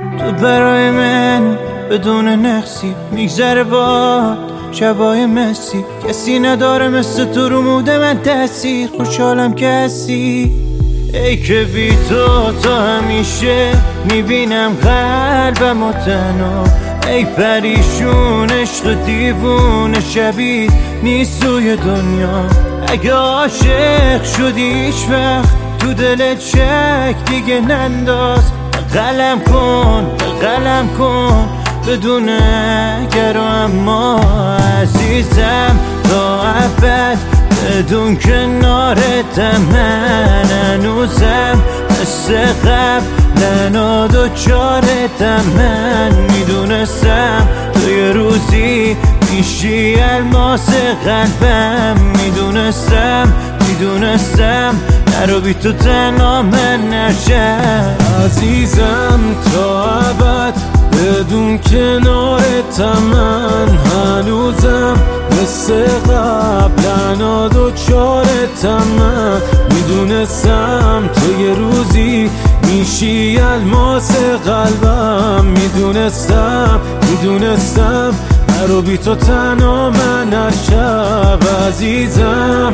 تو برای من بدون نقصی میگذره باد شبای مسی، کسی نداره مثل تو رو موده من تأثیر. خوشحالم که هستی، ای که بی تو همیشه میبینم قلبم و تنها. ای پریشون عشق دیوونه شبیه نیست توی دنیا. اگه عاشق شدی هیچ وقت تو دلت شک دیگه ننداز. قلم کن بدون اگر و اما عزیزم تا ابد بدون کنارتم. من هنوزم مثل قبل دوچارتم. من میدونستم تو یه روزی میشی الماس قلبم. میدونستم نرو بی تو تنها من نشم. عزیزم تا ابد بدون کنارتم. من هنوزم مثل قبل دوچارتم. من میدونستم تو یه روزی میشی الماس قلبم. میدونستم نرو بی تو تنها من نشم. عزیزم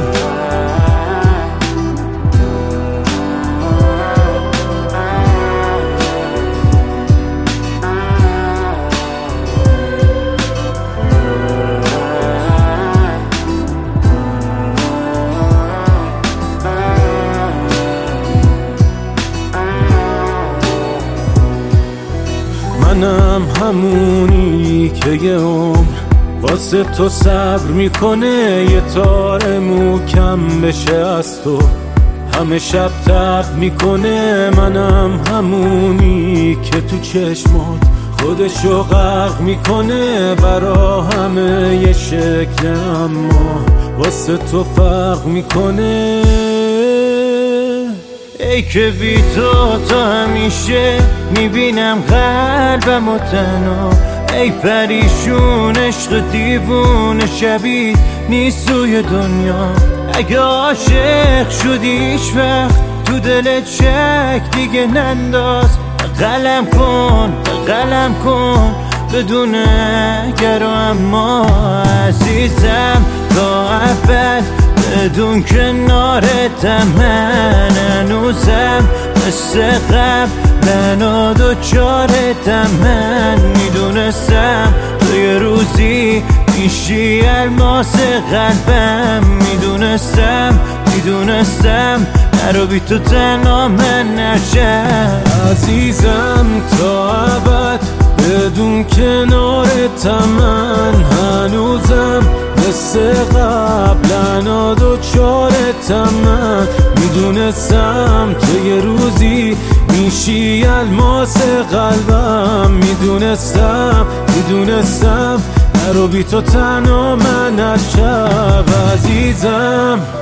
منم همونی که یه عمر واسه تو صبر میکنه. یه تار موکم بشه از تو همه شب تب میکنه. منم همونی که تو چشمات خودشو غرق میکنه. برا همه یه شکل اما واسه تو فرق میکنه. ای که بی تو همیشه میبینم قلبم و تنها. ای پریشون عشق دیوونه شبیه نیست توی دنیا. اگه عاشق شدی هیچ وقت تو دلت شک دیگه ننداز. قلم کن بدون اگر و اما عزیزم تا ابد بدون کنارتم. من هنوزم مثل قبل دوچارتم. من میدونستم تو یه روزی میشی الماس قلبم. میدونستم نرو بی تو تنها من نشم. عزیزم تا ابد بدون کنارتم. من هنوزم مثل قبل دوچارتم. من میدونستم تو یه روزی میشی الماس قلبم. میدونستم نرو بی تو تنها من نشم. عزیزم